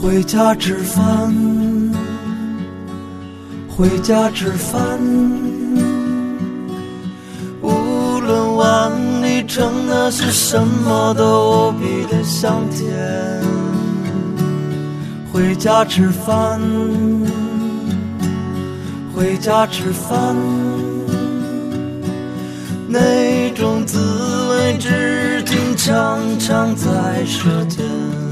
回家吃饭，回家吃饭，无论碗里盛的是什么都无比的香甜。回家吃饭，回家吃饭，那种滋味至今常常在舌尖。